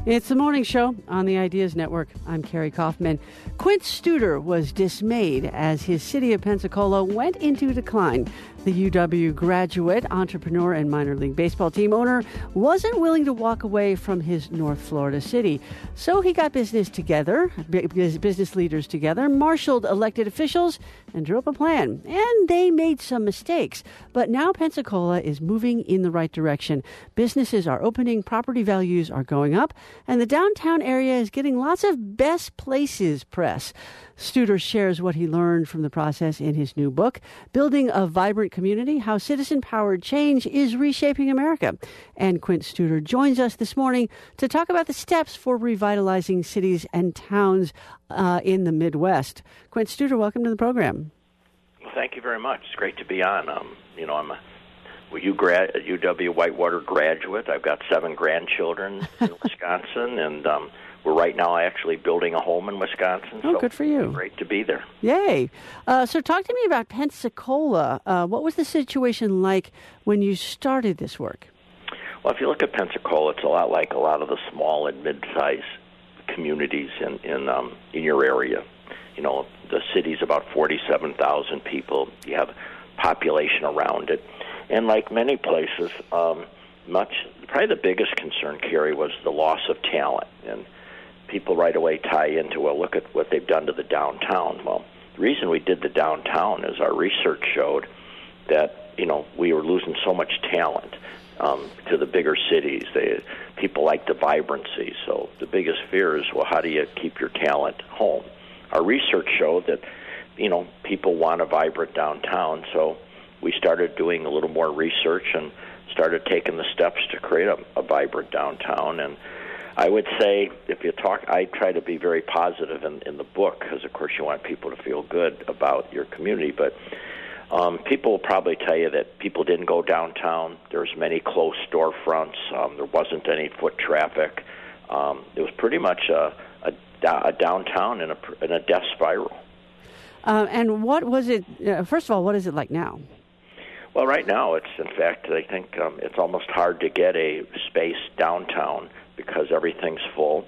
It's the morning show on the Ideas Network. I'm Carrie Kaufman. Quint Studer was dismayed as his city of Pensacola went into decline. The UW graduate, entrepreneur, and minor league baseball team owner wasn't willing to walk away from his North Florida city. So he got business leaders together, marshaled elected officials, and drew up a plan. And they made some mistakes. But now Pensacola is moving in the right direction. Businesses are opening, property values are going up, and the downtown area is getting lots of best places press. Studer shares what he learned from the process in his new book, Building a Vibrant Community, How Citizen-Powered Change is Reshaping America. And Quint Studer joins us this morning to talk about the steps for revitalizing cities and towns in the Midwest. Quint Studer, welcome to the program. Well, thank you very much. It's great to be on. I'm a UW Whitewater graduate. I've got 7 grandchildren in Wisconsin, and we're right now actually building a home in Wisconsin. Oh, so good for you. Great to be there. Yay. So talk to me about Pensacola. What was the situation like when you started this work? Well, if you look at Pensacola, it's a lot like a lot of the small and mid-sized communities in your area. You know, the city's about 47,000 people. You have population around it. And like many places, probably the biggest concern, Carrie, was the loss of talent. And people right away tie into, well, look at what they've done to the downtown. Well, the reason we did the downtown is our research showed that, we were losing so much talent to the bigger cities. People like the vibrancy. So the biggest fear is, well, how do you keep your talent home? Our research showed that, people want a vibrant downtown. So we started doing a little more research and started taking the steps to create a vibrant downtown. And I would say, I try to be very positive in the book because, of course, you want people to feel good about your community. But people will probably tell you that people didn't go downtown. There's many closed storefronts. There wasn't any foot traffic. It was pretty much a downtown in a death spiral. And what was it? First of all, what is it like now? Well, right now, I think it's almost hard to get a space downtown because everything's full.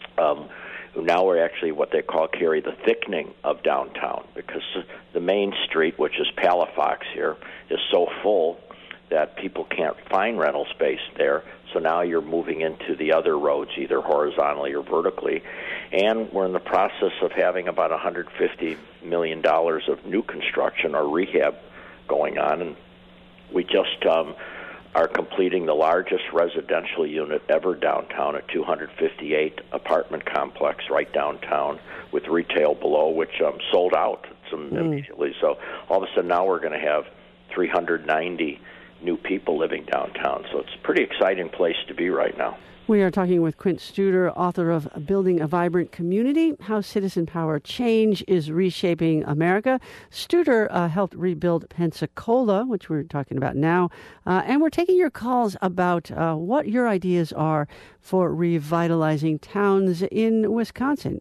Now we're actually what they call, Carrie, the thickening of downtown because the main street, which is Palafox here, is so full that people can't find rental space there. So now you're moving into the other roads, either horizontally or vertically. And we're in the process of having about $150 million of new construction or rehab going on. And we just are completing the largest residential unit ever downtown, a 258 apartment complex right downtown with retail below, which sold out immediately. So all of a sudden now we're going to have 390 new people living downtown. So it's a pretty exciting place to be right now. We are talking with Quint Studer, author of Building a Vibrant Community, How Citizen-Powered Change is Reshaping America. Studer helped rebuild Pensacola, which we're talking about now. And we're taking your calls about what your ideas are for revitalizing towns in Wisconsin.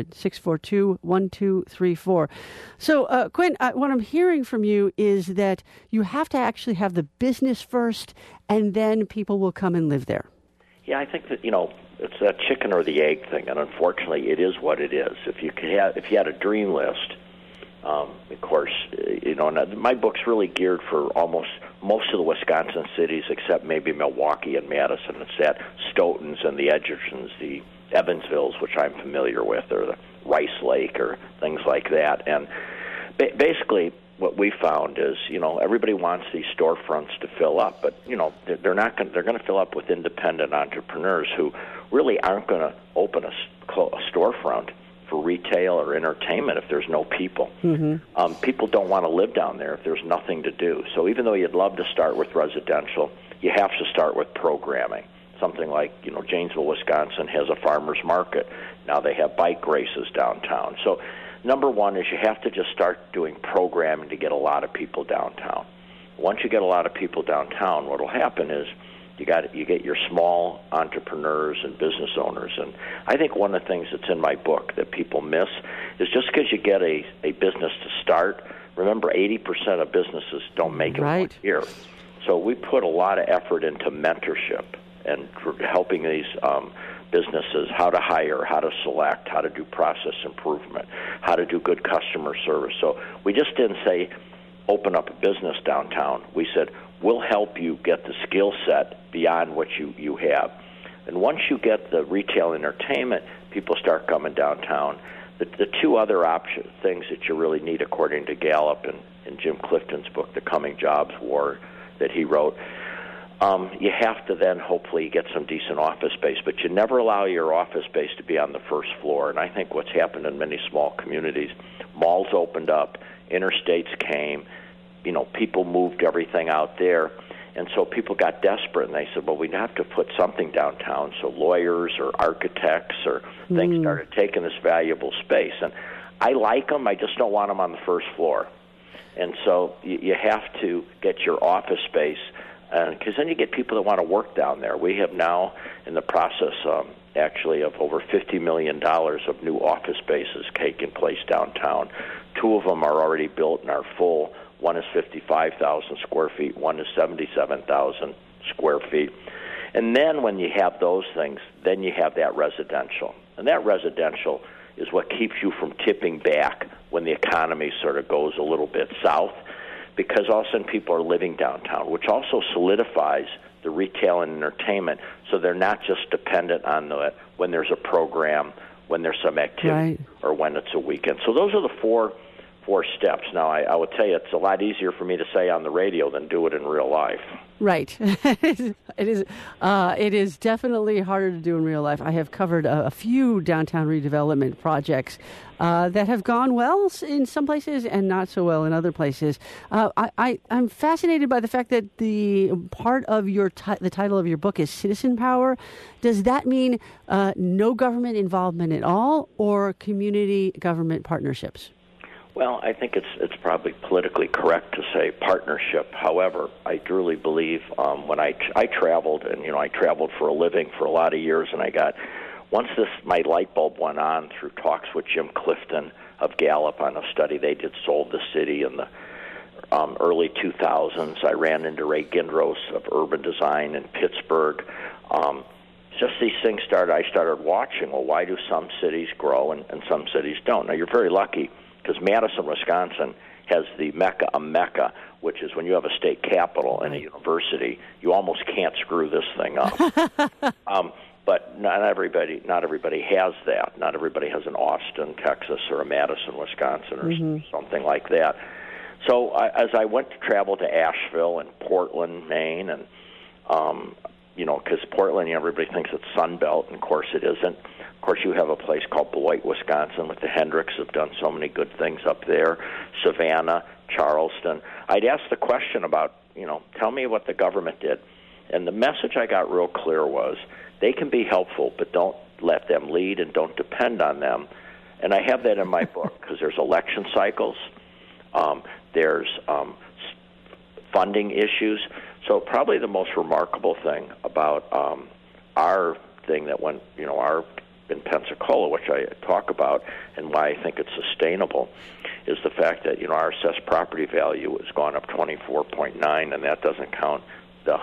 800-642-1234. So, Quint, what I'm hearing from you is that you have to actually have the business first, and then people will come and live there. Yeah, I think that, it's that chicken or the egg thing, and unfortunately it is what it is. If you had a dream list, of course, and my book's really geared for almost most of the Wisconsin cities except maybe Milwaukee and Madison. It's at Stoughton's and the Edgertons, the Evansvilles, which I'm familiar with, or the Rice Lake or things like that. And basically what we found is, everybody wants these storefronts to fill up, but, they're going to fill up with independent entrepreneurs who really aren't going to open a storefront for retail or entertainment if there's no people. Mm-hmm. People don't want to live down there if there's nothing to do. So even though you'd love to start with residential, you have to start with programming. Something like, Janesville, Wisconsin has a farmer's market. Now they have bike races downtown. So number one is you have to just start doing programming to get a lot of people downtown. Once you get a lot of people downtown, what will happen is you get your small entrepreneurs and business owners. And I think one of the things that's in my book that people miss is just because you get a business to start, remember 80% of businesses don't make it right. 1 year. So we put a lot of effort into mentorship. and helping these businesses how to hire, how to select, how to do process improvement, how to do good customer service. So we just didn't say open up a business downtown. We said we'll help you get the skill set beyond what you have. And once you get the retail entertainment, people start coming downtown. The two other things that you really need, according to Gallup and in Jim Clifton's book, The Coming Jobs War, that he wrote, you have to then hopefully get some decent office space, but you never allow your office space to be on the first floor. And I think what's happened in many small communities, malls opened up, interstates came, people moved everything out there. And so people got desperate, and they said, well, we'd have to put something downtown. So lawyers or architects or things started taking this valuable space. And I like them. I just don't want them on the first floor. And so you have to get your office space, because then you get people that want to work down there. We have now in the process, actually, of over $50 million of new office spaces taking place downtown. 2 of them are already built and are full. One is 55,000 square feet. One is 77,000 square feet. And then when you have those things, then you have that residential. And that residential is what keeps you from tipping back when the economy sort of goes a little bit south, because all of a sudden people are living downtown, which also solidifies the retail and entertainment, so they're not just dependent on when there's a program, when there's some activity, or when it's a weekend. So those are the four steps. Now, I would tell you it's a lot easier for me to say on the radio than do it in real life. Right. It is definitely harder to do in real life. I have covered a few downtown redevelopment projects that have gone well in some places and not so well in other places. I'm fascinated by the fact that the part of the title of your book is Citizen Power. Does that mean no government involvement at all, or community government partnerships? Well, I think it's probably politically correct to say partnership. However, I truly believe when I traveled, and I traveled for a living for a lot of years, and once my light bulb went on through talks with Jim Clifton of Gallup on a study they did, Sold the City, in the early 2000s. I ran into Ray Gindros of Urban Design in Pittsburgh. Just these things I started watching, well, why do some cities grow and some cities don't? Now, you're very lucky, because Madison, Wisconsin has a mecca, which is when you have a state capital and a university, you almost can't screw this thing up. But not everybody has that. Not everybody has an Austin, Texas, or a Madison, Wisconsin, or something like that. So as I went to travel to Asheville and Portland, Maine, and because Portland, everybody thinks it's Sun Belt, and of course it isn't. Of course, you have a place called Beloit, Wisconsin, with the Hendricks have done so many good things up there. Savannah, Charleston. I'd ask the question about, tell me what the government did. And the message I got real clear was, they can be helpful, but don't let them lead and don't depend on them. And I have that in my book, because there's election cycles, there's funding issues. So probably the most remarkable thing about our thing that went, in Pensacola, which I talk about, and why I think it's sustainable, is the fact that our assessed property value has gone up 24.9, and that doesn't count the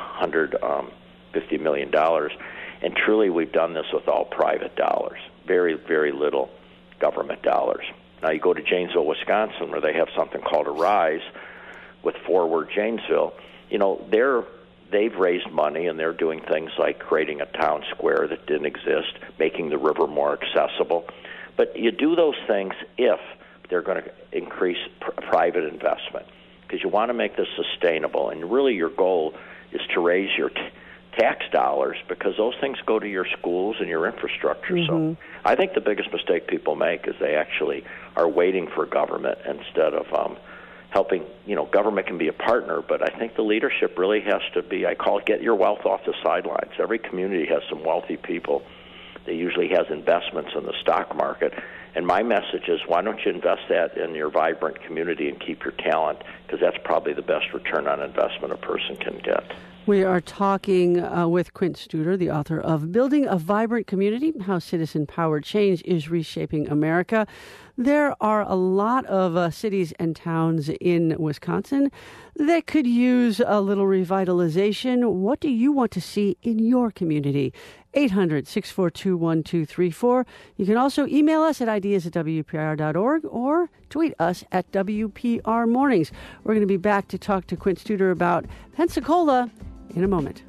$150 million. And truly, we've done this with all private dollars, very, very little government dollars. Now you go to Janesville, Wisconsin, where they have something called Arise with Forward Janesville. They've raised money, and they're doing things like creating a town square that didn't exist, making the river more accessible. But you do those things if they're going to increase private investment, because you want to make this sustainable. And really your goal is to raise your tax dollars, because those things go to your schools and your infrastructure. So I think the biggest mistake people make is they actually are waiting for government instead of helping. Government can be a partner, but I think the leadership really has to be, I call it, get your wealth off the sidelines. Every community has some wealthy people. They usually has investments in the stock market. And my message is, why don't you invest that in your vibrant community and keep your talent, because that's probably the best return on investment a person can get. We are talking with Quint Studer, the author of Building a Vibrant Community, How Citizen-Powered Change is Reshaping America. There are a lot of cities and towns in Wisconsin that could use a little revitalization. What do you want to see in your community? 800-642-1234. You can also email us at ideas@wpr.org or tweet us at WPR Mornings. We're going to be back to talk to Quint Studer about Pensacola in a moment.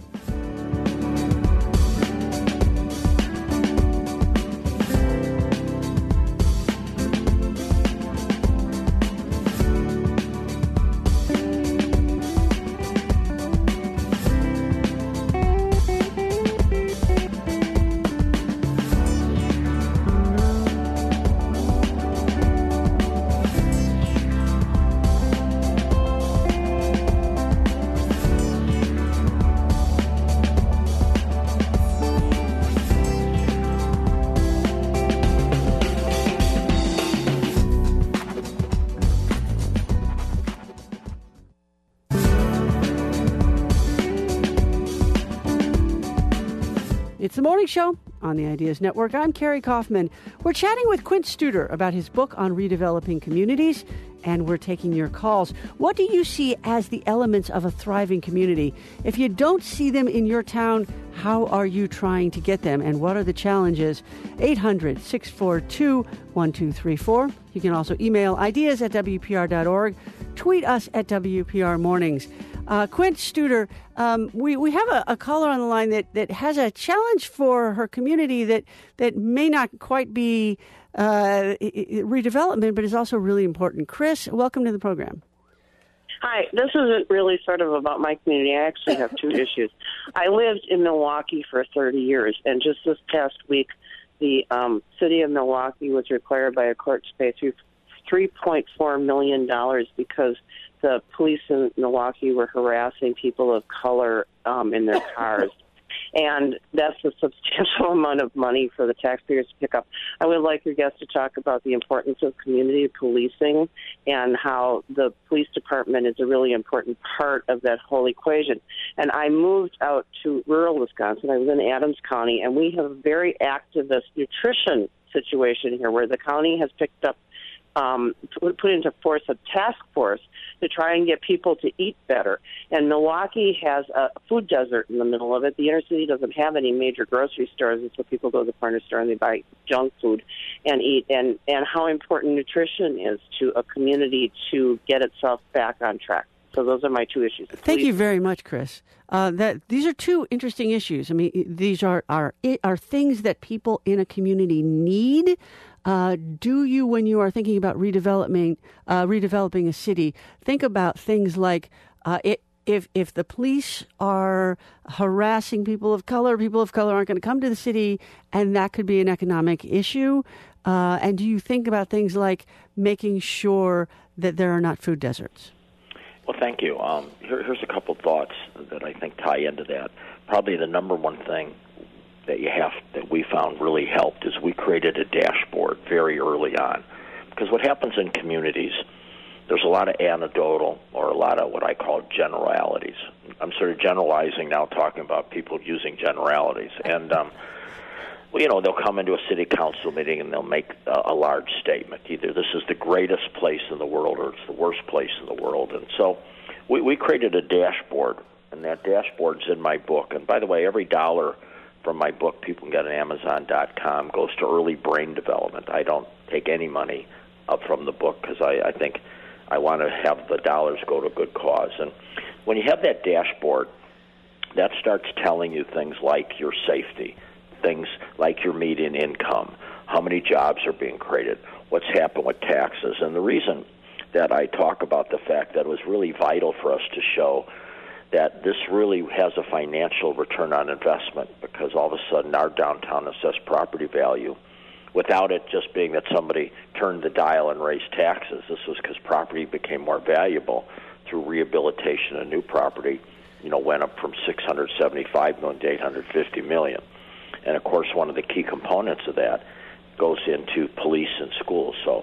It's the Morning Show on the Ideas Network. I'm Carrie Kaufman. We're chatting with Quint Studer about his book on redeveloping communities, and we're taking your calls. What do you see as the elements of a thriving community? If you don't see them in your town, how are you trying to get them, and what are the challenges? 800-642-1234. You can also email ideas@wpr.org. Tweet us at WPR Mornings. Quint Studer, we have a caller on the line that has a challenge for her community that may not quite be redevelopment, but is also really important. Chris, welcome to the program. Hi, this isn't really sort of about my community. I actually have two issues. I lived in Milwaukee for 30 years, and just this past week, the city of Milwaukee was required by a court to pay $3.4 million because the police in Milwaukee were harassing people of color in their cars. And that's a substantial amount of money for the taxpayers to pick up. I would like your guest to talk about the importance of community policing and how the police department is a really important part of that whole equation. And I moved out to rural Wisconsin. I was in Adams County, and we have a very activist nutrition situation here where the county has picked up put into force a task force to try and get people to eat better. And Milwaukee has a food desert in the middle of it. The inner city doesn't have any major grocery stores, and so people go to the corner store and they buy junk food and eat. And how important nutrition is to a community to get itself back on track. So those are my two issues. Thank you very much, Chris. These are two interesting issues. I mean, these are things that people in a community need. Do you, when you are thinking about redeveloping a city, think about things like if the police are harassing people of color aren't going to come to the city, and that could be an economic issue? And do you think about things like making sure that there are not food deserts? Well, thank you. Here's a couple thoughts that I think tie into that. Probably the number one thing that we found really helped is we created a dashboard very early on. Because what happens in communities, there's a lot of anecdotal or a lot of what I call generalities. I'm sort of generalizing now, talking about people using generalities. And, they'll come into a city council meeting and they'll make a large statement. Either this is the greatest place in the world or it's the worst place in the world. And so we created a dashboard, and that dashboard's in my book. And by the way, every dollar from my book, people can get on Amazon.com, goes to early brain development. I don't take any money up from the book because I think I want to have the dollars go to a good cause. And when you have that dashboard, that starts telling you things like your safety, things like your median income, how many jobs are being created, what's happened with taxes. And the reason that I talk about the fact that it was really vital for us to show that this really has a financial return on investment, because all of a sudden our downtown assessed property value, without it just being that somebody turned the dial and raised taxes, this was because property became more valuable through rehabilitation and new property, went up from $675 million to $850 million. And, of course, one of the key components of that goes into police and schools. So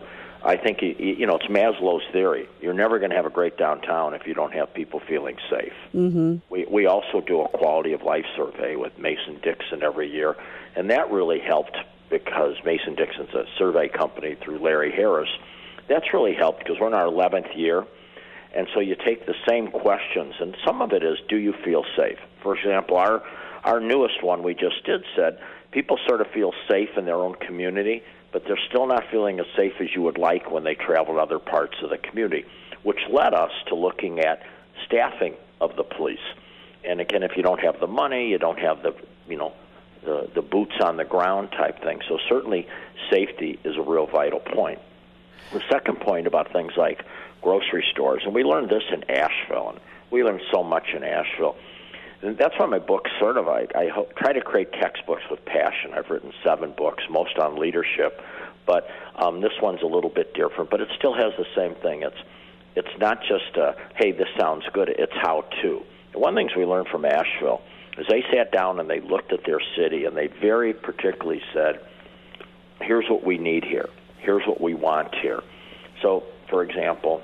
I think, it's Maslow's theory. You're never going to have a great downtown if you don't have people feeling safe. Mm-hmm. We also do a quality of life survey with Mason-Dixon every year, and that really helped because Mason-Dixon's a survey company through Larry Harris. That's really helped because we're in our 11th year, and so you take the same questions, and some of it is, do you feel safe? For example, our newest one we just did said people sort of feel safe in their own community, but they're still not feeling as safe as you would like when they travel to other parts of the community, which led us to looking at staffing of the police. And again, if you don't have the money, you don't have the boots on the ground type thing. So certainly safety is a real vital point. The second point about things like grocery stores, and we learned this in Asheville, and we learned so much in Asheville. And that's why my book sort of, I try to create textbooks with passion. I've written 7 books, most on leadership, but this one's a little bit different, but it still has the same thing. It's not just, hey, this sounds good, it's how to. And one of the things we learned from Asheville is they sat down and they looked at their city, and they very particularly said, here's what we need here. Here's what we want here. So, for example,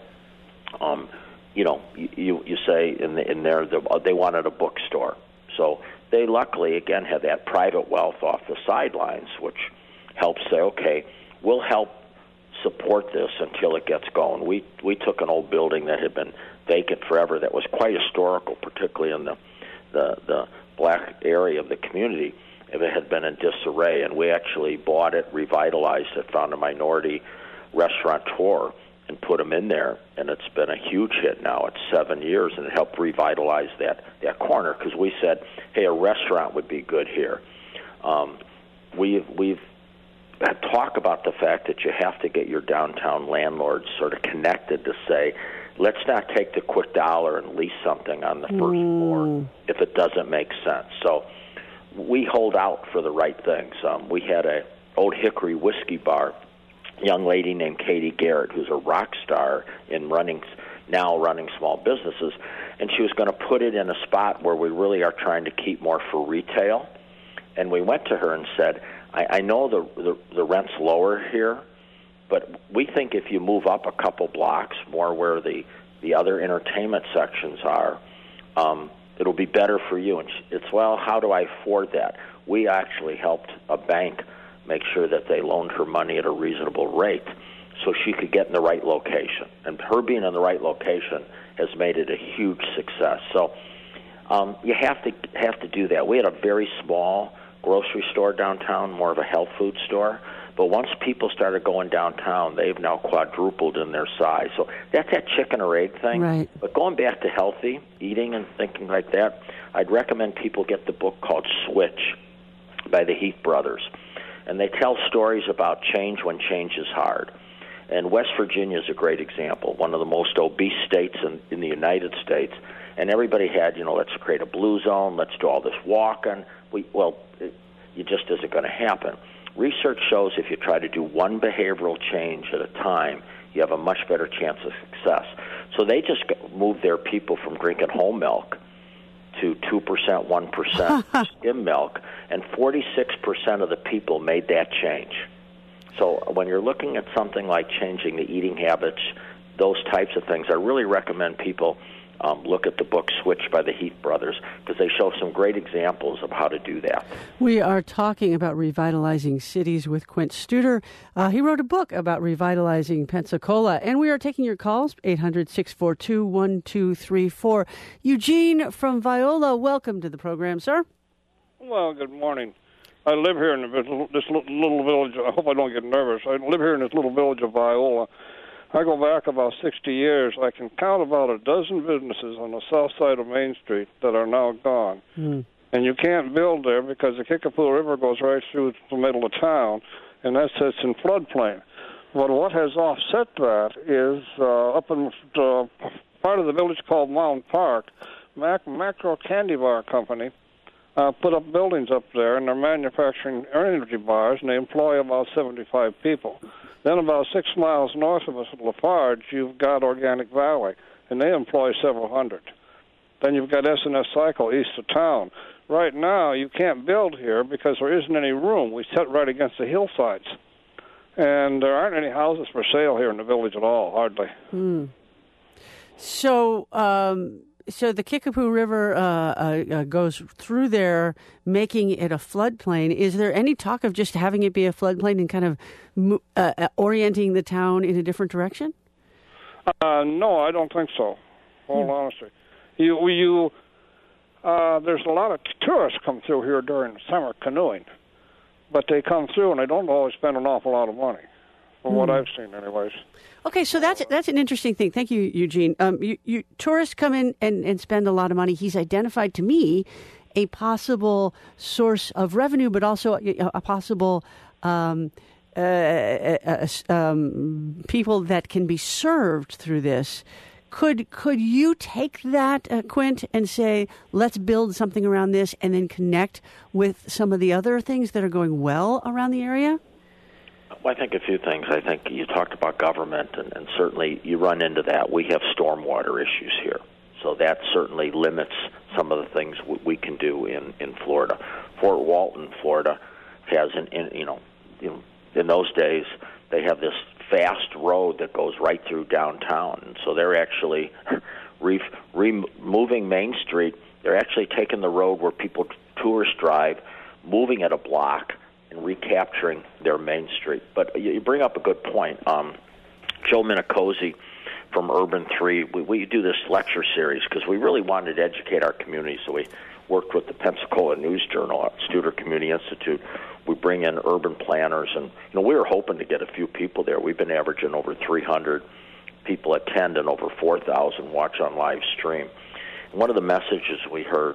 you say in there they wanted a bookstore. So they luckily, again, had that private wealth off the sidelines, which helps say, okay, we'll help support this until it gets going. We took an old building that had been vacant forever that was quite historical, particularly in the black area of the community. If it had been in disarray, and we actually bought it, revitalized it, found a minority restaurateur, and put them in there, and it's been a huge hit now. It's 7 years, and it helped revitalize that corner because we said, hey, a restaurant would be good here. We've talked about the fact that you have to get your downtown landlords sort of connected to say, let's not take the quick dollar and lease something on the first floor if it doesn't make sense. So we hold out for the right things. We had a Old Hickory whiskey bar, young lady named Katie Garrett, who's a rock star in running small businesses, and she was going to put it in a spot where we really are trying to keep more for retail. And we went to her and said, I know the rent's lower here, but we think if you move up a couple blocks more where the other entertainment sections are, it'll be better for you. And it's, well, how do I afford that? We actually helped a bank make sure that they loaned her money at a reasonable rate so she could get in the right location. And her being in the right location has made it a huge success. So you have to do that. We had a very small grocery store downtown, more of a health food store. But once people started going downtown, they've now quadrupled in their size. So that's that chicken or egg thing. Right. But going back to healthy eating and thinking like that, I'd recommend people get the book called Switch by the Heath brothers. And they tell stories about change when change is hard. And West Virginia is a great example, one of the most obese states in the United States. And everybody had, let's create a blue zone, let's do all this walking. It just isn't going to happen. Research shows if you try to do one behavioral change at a time, you have a much better chance of success. So they just moved their people from drinking whole milk to 2%, 1% skim milk, and 46% of the people made that change. So when you're looking at something like changing the eating habits, those types of things, I really recommend people look at the book Switch by the Heath brothers because they show some great examples of how to do that. We are talking about revitalizing cities with Quint Studer. He wrote a book about revitalizing Pensacola, and we are taking your calls, 800-642-1234. Eugene from Viola, welcome to the program, sir. Well, good morning. I live here in this little village. I hope I don't get nervous. I live here in this little village of Viola. I go back about 60 years. I can count about a dozen businesses on the south side of Main Street that are now gone. And you can't build there because the Kickapoo River goes right through the middle of town, and that sits in floodplain. But what has offset that is up in part of the village called Mountain Park, Macro Candy Bar Company put up buildings up there, and they're manufacturing energy bars, and they employ about 75 people. Then about 6 miles north of us at Lafarge, you've got Organic Valley, and they employ several hundred. Then you've got S&S Cycle east of town. Right now, you can't build here because there isn't any room. We sit right against the hillsides. And there aren't any houses for sale here in the village at all, hardly. So the Kickapoo River goes through there, making it a floodplain. Is there any talk of just having it be a floodplain and kind of orienting the town in a different direction? No, I don't think so. All honesty, there's a lot of tourists come through here during summer canoeing, but they come through and they don't always spend an awful lot of money, from what I've seen, anyways. Okay, so that's an interesting thing. Thank you, Eugene. You tourists come in and spend a lot of money. He's identified to me a possible source of revenue, but also a possible people that can be served through this. Could you take that, Quint, and say, let's build something around this and then connect with some of the other things that are going well around the area? Well, I think a few things. I think you talked about government, and certainly you run into that. We have stormwater issues here, so that certainly limits some of the things we can do in Florida. Fort Walton, Florida, has in those days they have this fast road that goes right through downtown, and so they're actually removing Main Street. They're actually taking the road where tourists drive, moving it a block, and recapturing their Main Street. But you bring up a good point. Joe Minicozy from Urban 3, we do this lecture series because we really wanted to educate our community, so we worked with the Pensacola News Journal at Studer Community Institute. We bring in urban planners, and we were hoping to get a few people there. We've been averaging over 300 people attend and over 4,000 watch on live stream. And one of the messages we heard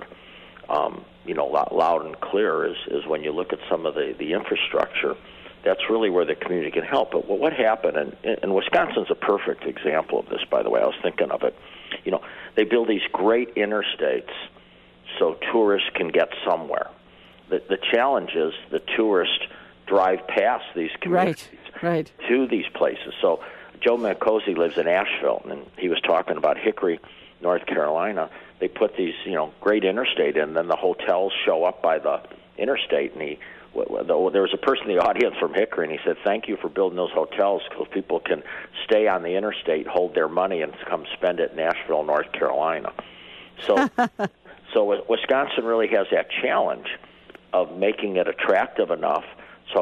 loud and clear is when you look at some of the infrastructure, that's really where the community can help. But what happened, and Wisconsin's a perfect example of this, by the way. I was thinking of it. They build these great interstates so tourists can get somewhere. The challenge is the tourists drive past these communities to these places. So Joe Minicozy lives in Asheville, and he was talking about Hickory, North Carolina. They put these, great interstate in, and then the hotels show up by the interstate. And there was a person in the audience from Hickory, and he said, "Thank you for building those hotels because people can stay on the interstate, hold their money, and come spend it in Asheville, North Carolina." So Wisconsin really has that challenge of making it attractive enough. So,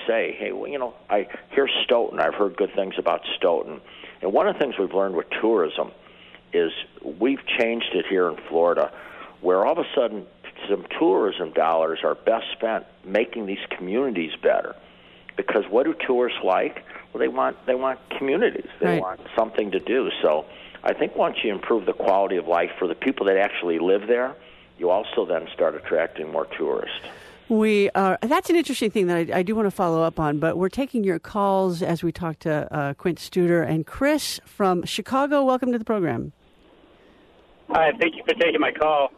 here's Stoughton. I've heard good things about Stoughton. And one of the things we've learned with tourism is we've changed it here in Florida, where all of a sudden some tourism dollars are best spent making these communities better. Because what do tourists like? Well, they want communities. They want something to do. So I think once you improve the quality of life for the people that actually live there, you also then start attracting more tourists. That's an interesting thing that I do want to follow up on, but we're taking your calls as we talk to Quint Studer and Chris from Chicago. Welcome to the program. Hi, thank you for taking my call.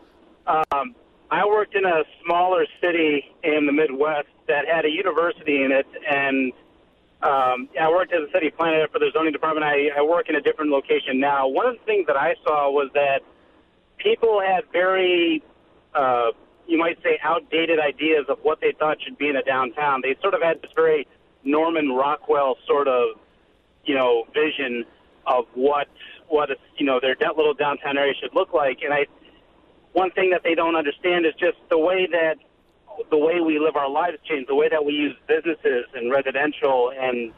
I worked in a smaller city in the Midwest that had a university in it, and I worked as a city planner for the zoning department. I work in a different location now. One of the things that I saw was that people had very, you might say, outdated ideas of what they thought should be in a downtown. They sort of had this very Norman Rockwell sort of, vision of what their little downtown area should look like. And one thing that they don't understand is just the way we live our lives changed, the way that we use businesses and residential and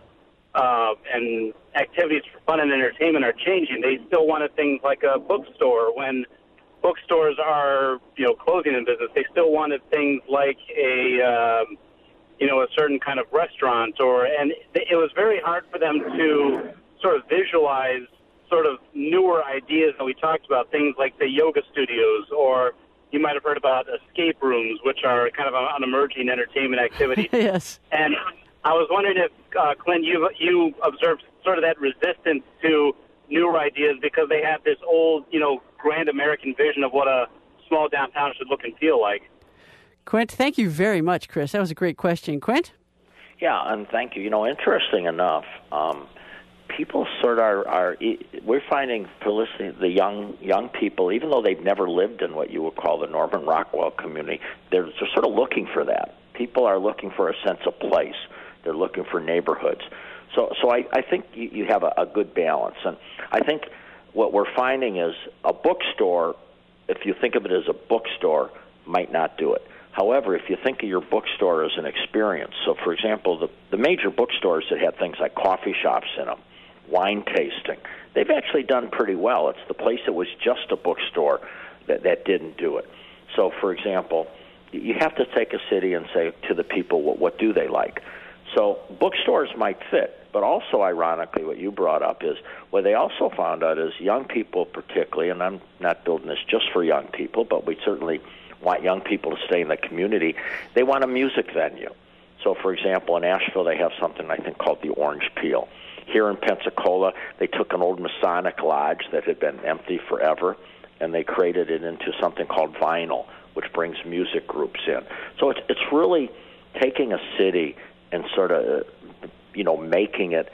activities for fun and entertainment are changing. They still wanted things like a bookstore when bookstores are, closing in business. They still wanted things like a certain kind of restaurant, and it was very hard for them to sort of visualize sort of newer ideas that we talked about, things like the yoga studios, or you might have heard about escape rooms, which are kind of an emerging entertainment activity. Yes. And I was wondering if, Clint, you observed sort of that resistance to newer ideas because they have this old, grand American vision of what a small downtown should look and feel like. Quint, thank you very much, Chris. That was a great question. Quint? Yeah, and thank you. Interesting enough, people sort of we're finding the young people, even though they've never lived in what you would call the Norman Rockwell community, they're sort of looking for that. People are looking for a sense of place. They're looking for neighborhoods. So I think you have a good balance. And I think what we're finding is a bookstore, if you think of it as a bookstore, might not do it. However, if you think of your bookstore as an experience, so for example, the major bookstores that have things like coffee shops in them, wine tasting, they've actually done pretty well. It's the place that was just a bookstore that didn't do it. So, for example, you have to take a city and say to the people, what do they like? So bookstores might fit, but also, ironically, what you brought up is what they also found out is young people particularly, and I'm not building this just for young people, but we certainly want young people to stay in the community. They want a music venue. So, for example, in Asheville, they have something I think called the Orange Peel. Here in Pensacola, they took an old Masonic lodge that had been empty forever, and they created it into something called Vinyl, which brings music groups in. So it's really taking a city and sort of, making it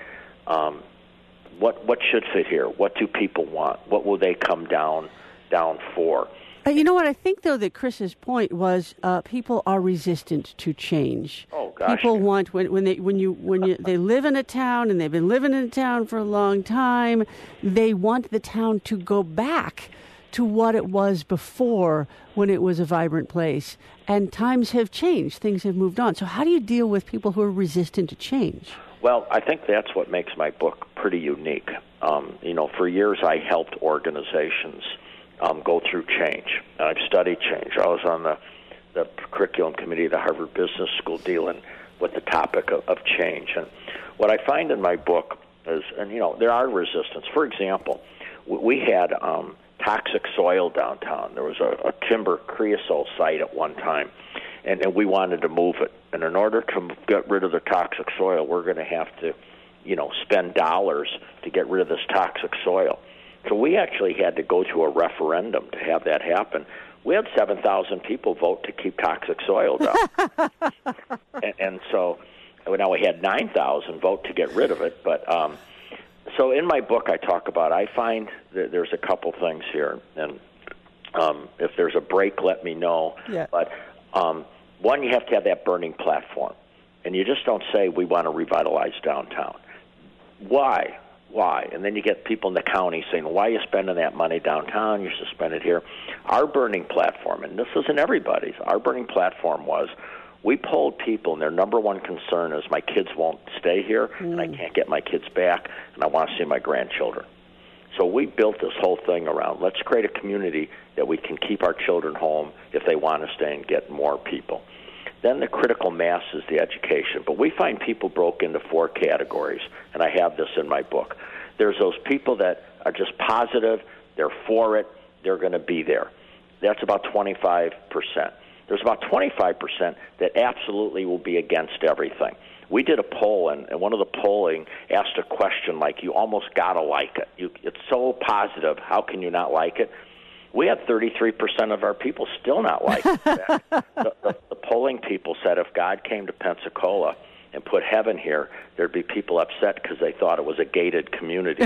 what should fit here? What do people want? What will they come down for? You know what? I think, though, that Chris's point was people are resistant to change. Oh, gosh. People want when they live in a town and they've been living in a town for a long time, they want the town to go back to what it was before when it was a vibrant place. And times have changed. Things have moved on. So how do you deal with people who are resistant to change? Well, I think that's what makes my book pretty unique. For years I helped organizations go through change. I've studied change. I was on the curriculum committee of the Harvard Business School dealing with the topic of change. And what I find in my book is, there are resistance. For example, we had toxic soil downtown. There was a timber creosote site at one time, and we wanted to move it. And in order to get rid of the toxic soil, we're going to have to, spend dollars to get rid of this toxic soil. So we actually had to go to a referendum to have that happen. We had 7,000 people vote to keep toxic soil down. and so now we had 9,000 vote to get rid of it. But so in my book I find that there's a couple things here. And if there's a break, let me know. Yeah. But one, you have to have that burning platform. And you just don't say, we want to revitalize downtown. Why? And then you get people in the county saying, why are you spending that money downtown? You should spend it here. Our burning platform, and this isn't everybody's, our burning platform was we polled people, and their number one concern is my kids won't stay here, and I can't get my kids back, and I want to see my grandchildren. So we built this whole thing around, let's create a community that we can keep our children home if they want to stay and get more people. Then the critical mass is the education. But we find people broke into 4 categories, and I have this in my book. There's those people that are just positive, they're for it, they're going to be there. That's about 25%. There's about 25% that absolutely will be against everything. We did a poll, and one of the polling asked a question like, you almost got to like it. It's so positive, how can you not like it? We had 33% of our people still not like it. The polling people said if God came to Pensacola and put heaven here, there'd be people upset because they thought it was a gated community.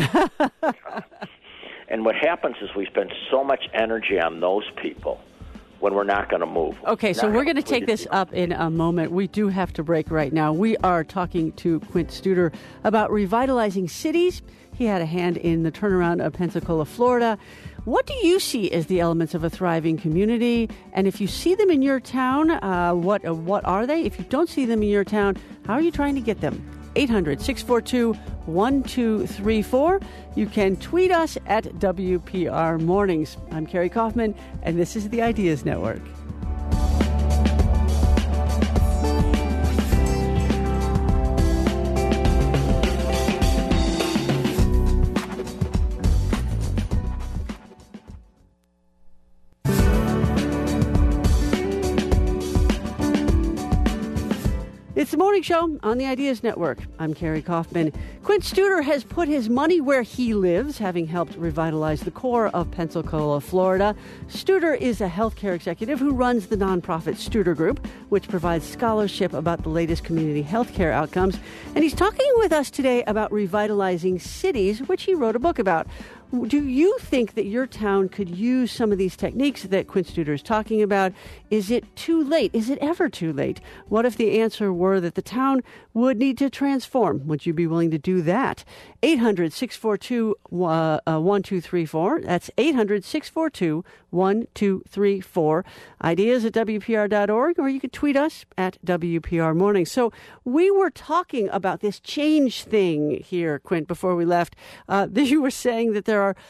And what happens is we spend so much energy on those people when we're not going to move. Okay, so we're going to take this up in a moment. We do have to break right now. We are talking to Quint Studer about revitalizing cities. He had a hand in the turnaround of Pensacola, Florida. What do you see as the elements of a thriving community? And if you see them in your town, what are they? If you don't see them in your town, how are you trying to get them? 800-642-1234. You can tweet us at WPR Mornings. I'm Carrie Kaufman, and this is the Ideas Network. It's the Morning Show on the Ideas Network. I'm Carrie Kaufman. Quint Studer has put his money where he lives, having helped revitalize the core of Pensacola, Florida. Studer is a healthcare executive who runs the nonprofit Studer Group, which provides scholarship about the latest community healthcare outcomes. And he's talking with us today about revitalizing cities, which he wrote a book about. Do you think that your town could use some of these techniques that Quint Studer is talking about? Is it too late? Is it ever too late? What if the answer were that the town would need to transform? Would you be willing to do that? 800-642-1234. That's 800-642-1234. Ideas at WPR.org, or you could tweet us at WPR Morning. So we were talking about this change thing here, Quint, before we left. You were saying that there are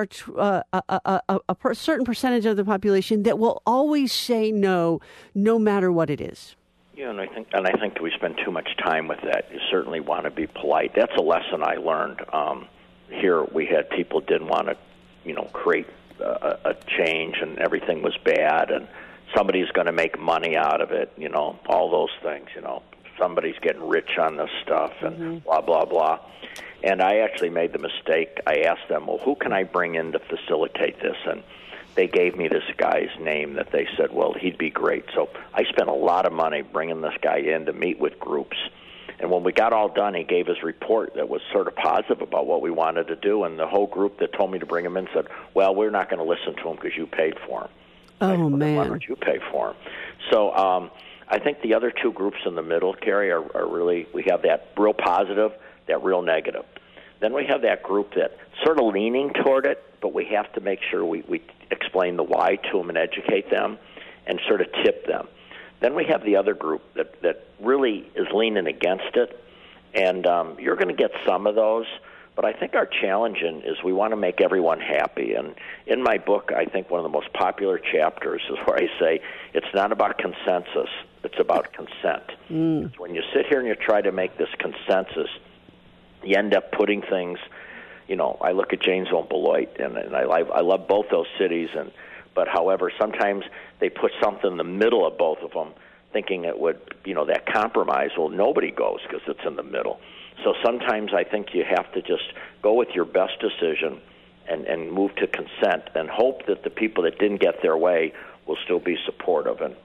a certain percentage of the population that will always say no matter what it is. Yeah, and I think we spend too much time with that. You certainly want to be polite. That's a lesson I learned. Here we had people didn't want to, create a change, and everything was bad, and somebody's going to make money out of it. All those things. Somebody's getting rich on this stuff, and blah blah blah. And I actually made the mistake. I asked them, well, who can I bring in to facilitate this? And they gave me this guy's name that they said, well, he'd be great. So I spent a lot of money bringing this guy in to meet with groups. And when we got all done, he gave his report that was sort of positive about what we wanted to do. And the whole group that told me to bring him in said, well, we're not going to listen to him because you paid for him. Oh, man. Why don't you pay for him? So I think the other two groups in the middle, Carrie, are really, we have that real positive, that real negative. Then we have that group that sort of leaning toward it, but we have to make sure we explain the why to them and educate them and sort of tip them. Then we have the other group that really is leaning against it, and you're going to get some of those, but I think our challenge is we want to make everyone happy. And in my book, I think one of the most popular chapters is where I say it's not about consensus, it's about consent. It's when you sit here and you try to make this consensus, you end up putting things, I look at Janesville and Beloit, and I love both those cities, but however, sometimes they put something in the middle of both of them, thinking it would, that compromise. Well, nobody goes because it's in the middle. So sometimes I think you have to just go with your best decision and move to consent and hope that the people that didn't get their way will still be supportive. And,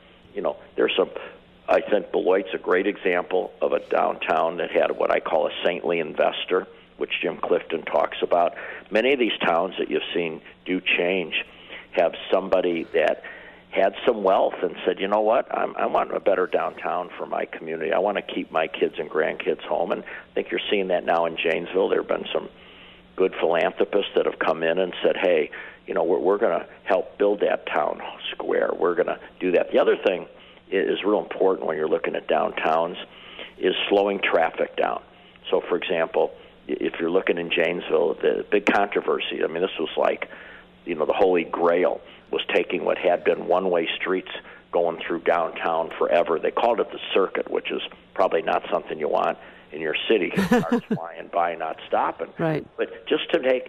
I think Beloit's a great example of a downtown that had what I call a saintly investor, which Jim Clifton talks about. Many of these towns that you've seen do change have somebody that had some wealth and said, you know what, I want a better downtown for my community. I want to keep my kids and grandkids home. And I think you're seeing that now in Janesville. There have been some good philanthropists that have come in and said, hey, we're going to help build that town square. We're going to do that. The other thing is real important when you're looking at downtowns is slowing traffic down. So, for example, if you're looking in Janesville, the big controversy, this was like, the Holy Grail was taking what had been one-way streets going through downtown forever. They called it the circuit, which is probably not something you want in your city. Cars flying by, not stopping. Right. But just to take,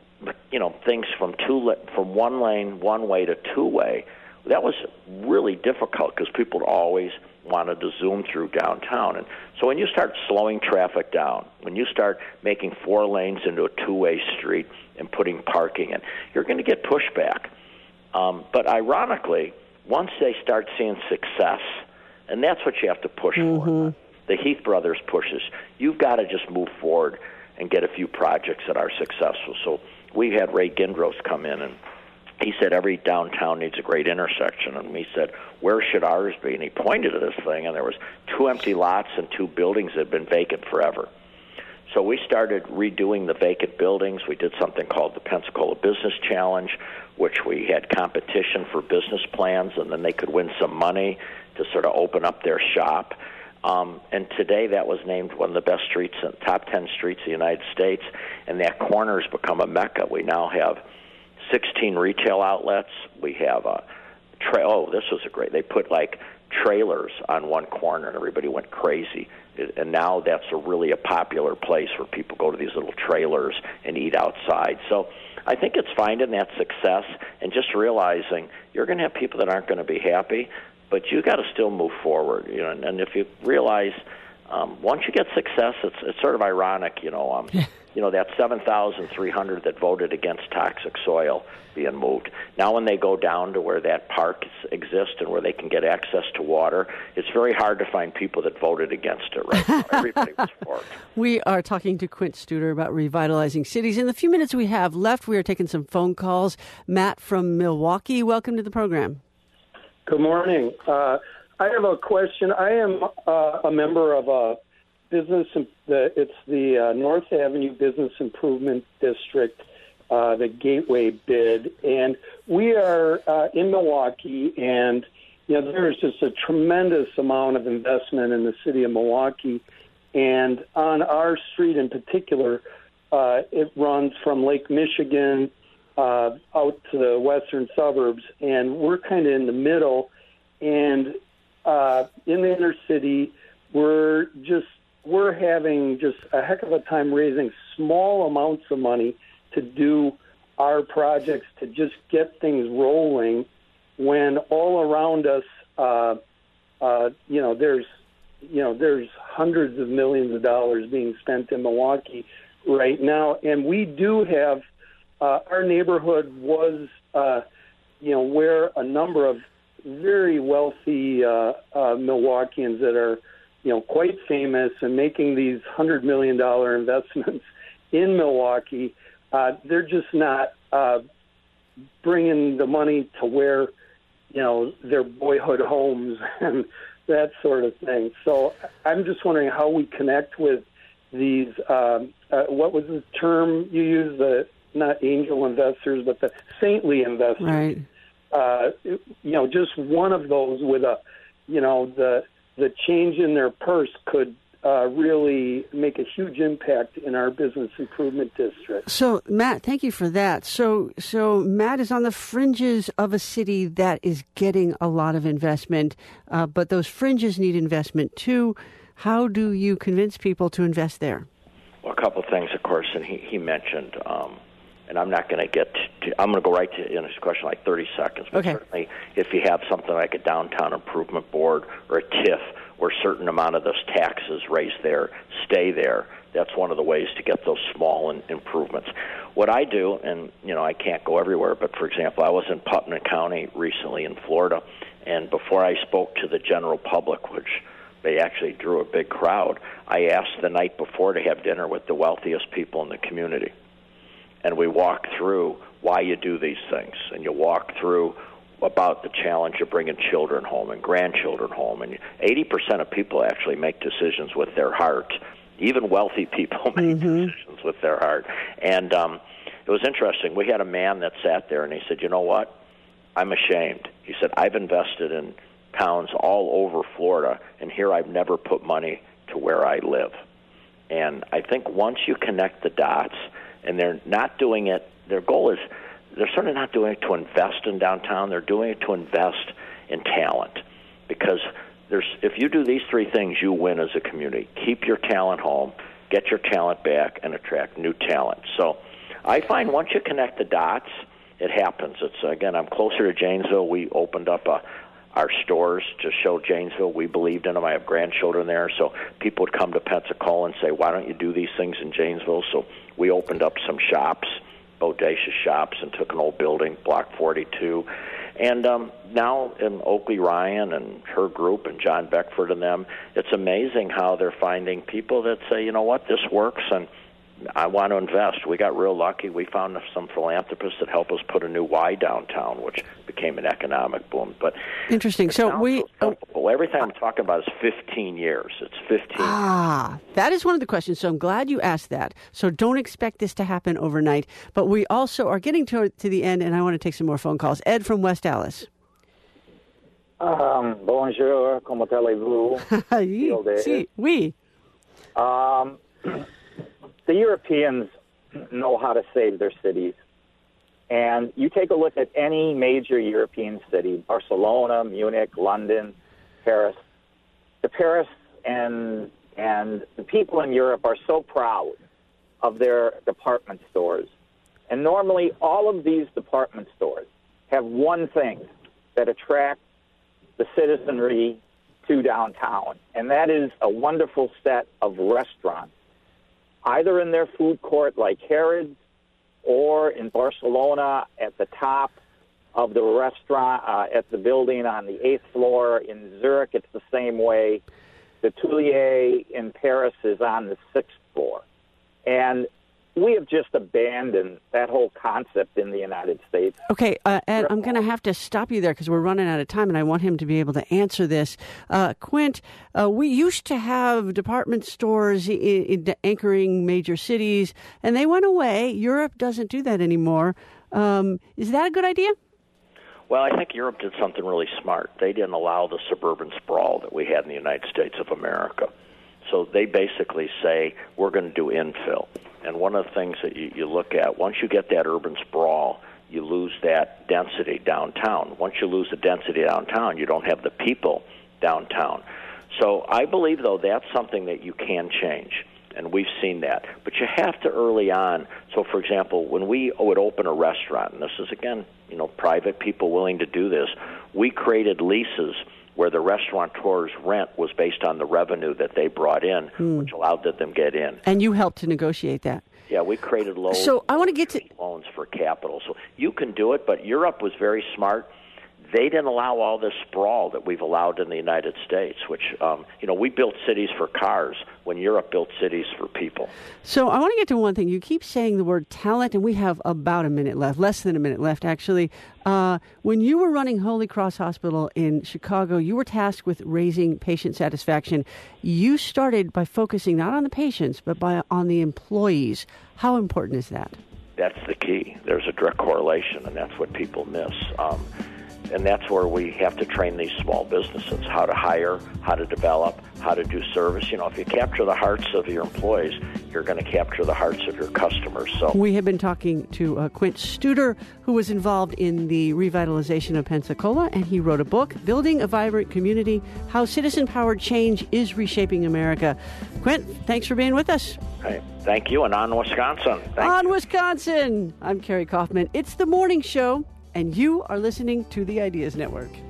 things from one lane, one way to two-way, that was really difficult because people always wanted to zoom through downtown. And so when you start slowing traffic down, when you start making 4 lanes into a two-way street and putting parking in, you're going to get pushback. But ironically, once they start seeing success, and that's what you have to push for, the Heath Brothers pushes, you've got to just move forward and get a few projects that are successful. So we had Ray Gindros come in, and he said every downtown needs a great intersection. And we said, where should ours be? And he pointed to this thing, and there was 2 empty lots and 2 buildings that had been vacant forever. So we started redoing the vacant buildings. We did something called the Pensacola Business Challenge, which we had competition for business plans, and then they could win some money to sort of open up their shop. And today that was named one of the best streets, top 10 streets in the United States, and that corner has become a mecca. We now have 16 retail outlets. We have this was they put like trailers on one corner, and everybody went crazy. And now that's really a popular place where people go to these little trailers and eat outside. So I think it's finding that success and just realizing you're going to have people that aren't going to be happy, but you got to still move forward. And if you realize once you get success, it's sort of ironic. that 7,300 that voted against toxic soil being moved. Now when they go down to where that park exists and where they can get access to water, it's very hard to find people that voted against it right now. Everybody was for it. We are talking to Quint Studer about revitalizing cities. In the few minutes we have left, we are taking some phone calls. Matt from Milwaukee, welcome to the program. Good morning. I have a question. I am a member of a business. It's the North Avenue Business Improvement District, the Gateway bid, and we are in Milwaukee. And there's just a tremendous amount of investment in the city of Milwaukee. And on our street in particular, it runs from Lake Michigan out to the western suburbs, and we're kind of in the middle. And in the inner city, we're having just a heck of a time raising small amounts of money to do our projects, to just get things rolling, when all around us, there's hundreds of millions of dollars being spent in Milwaukee right now. And we do have, our neighborhood was, where a number of very wealthy Milwaukeeans that are, quite famous and making these $100 million investments in Milwaukee, they're just not bringing the money to where, their boyhood homes and that sort of thing. So I'm just wondering how we connect with these, what was the term you used, not angel investors, but the saintly investors. Right. Just one of those with the change in their purse could really make a huge impact in our business improvement district. So, Matt, thank you for that. So Matt is on the fringes of a city that is getting a lot of investment, but those fringes need investment too. How do you convince people to invest there? Well, a couple of things, of course, and he mentioned, and I'm not going to get to, I'm going to go right to his question like 30 seconds. But okay. Certainly, if you have something like a downtown improvement board or a TIF, where a certain amount of those taxes raised there stay there, that's one of the ways to get those small improvements. What I do, and I can't go everywhere, but for example, I was in Putnam County recently in Florida, and before I spoke to the general public, which they actually drew a big crowd, I asked the night before to have dinner with the wealthiest people in the community. And we walk through why you do these things, and you walk through about the challenge of bringing children home and grandchildren home. And 80% of people actually make decisions with their heart. Even wealthy people make decisions with their heart. And it was interesting. We had a man that sat there, and he said, you know what? I'm ashamed. He said, I've invested in towns all over Florida, and here I've never put money to where I live. And I think once you connect the dots, and they're not doing it, their goal is, they're certainly not doing it to invest in downtown. They're doing it to invest in talent. Because if you do these three things, you win as a community. Keep your talent home, get your talent back, and attract new talent. So I find once you connect the dots, it happens. Again, I'm closer to Janesville. We opened up our stores to show Janesville. We believed in them. I have grandchildren there, so people would come to Pensacola and say, why don't you do these things in Janesville? So we opened up some shops, bodacious shops, and took an old building, Block 42. And now in Oakley Ryan and her group and John Beckford and them, it's amazing how they're finding people that say, you know what, this works, and I want to invest. We got real lucky. We found some philanthropists that helped us put a new Y downtown, which became an economic boom. But interesting. So everything I'm talking about is 15 years. It's 15. That is one of the questions. So I'm glad you asked that. So don't expect this to happen overnight. But we also are getting to the end, and I want to take some more phone calls. Ed from West Allis. Bonjour, comment allez-vous? Oui. The Europeans know how to save their cities. And you take a look at any major European city, Barcelona, Munich, London, Paris. The Paris and the people in Europe are so proud of their department stores. And normally all of these department stores have one thing that attracts the citizenry to downtown, and that is a wonderful set of restaurants. either in their food court like Harrods or in Barcelona at the top of the restaurant, at the building on the 8th floor. In Zurich, it's the same way. The Tuileries in Paris is on the 6th floor. And we have just abandoned that whole concept in the United States. Okay, Ed, I'm going to have to stop you there because we're running out of time, and I want him to be able to answer this. Quint, we used to have department stores anchoring major cities, and they went away. Europe doesn't do that anymore. Is that a good idea? Well, I think Europe did something really smart. They didn't allow the suburban sprawl that we had in the United States of America. So they basically say, we're going to do infill. And one of the things that you look at, once you get that urban sprawl, you lose that density downtown. Once you lose the density downtown, you don't have the people downtown. So I believe, though, that's something that you can change, and we've seen that. But you have to early on. So, for example, when we would open a restaurant, and this is, again, private people willing to do this, we created leases where the restaurateur's rent was based on the revenue that they brought in, which allowed them get in. And you helped to negotiate that. Yeah, we created loans. So I want to get to loans for capital. So you can do it, but Europe was very smart. They didn't allow all this sprawl that we've allowed in the United States, which, we built cities for cars when Europe built cities for people. So I want to get to one thing. You keep saying the word talent, and we have about a minute left, less than a minute left, actually. When you were running Holy Cross Hospital in Chicago, you were tasked with raising patient satisfaction. You started by focusing not on the patients, but on the employees. How important is that? That's the key. There's a direct correlation, and that's what people miss. And that's where we have to train these small businesses, how to hire, how to develop, how to do service. If you capture the hearts of your employees, you're going to capture the hearts of your customers. So we have been talking to Quint Studer, who was involved in the revitalization of Pensacola, and he wrote a book, Building a Vibrant Community, How Citizen-Powered Change is Reshaping America. Quint, thanks for being with us. Hey, thank you, and on Wisconsin. Wisconsin! I'm Carrie Kaufman. It's The Morning Show, and you are listening to the Ideas Network.